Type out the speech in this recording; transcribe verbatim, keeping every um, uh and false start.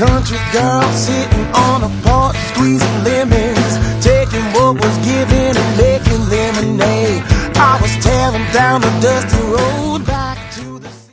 country girl sitting on a porch, squeezing lemons, taking what was given and making lemonade. I was tearing down the dusty